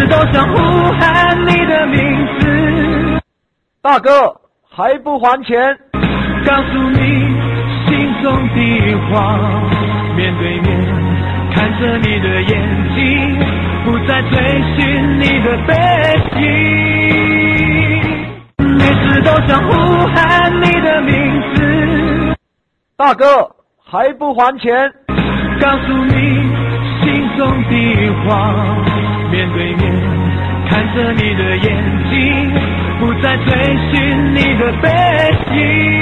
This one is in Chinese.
都想呼喊你的名字。 大哥，还不还钱？ 告诉你心中的话，面对面看着你的眼睛，不再追寻你的背影。每次都想呼喊你的名字。 大哥，还不还钱？ 告诉你心中的话，面对面看着你的眼睛，不再追寻你的背影。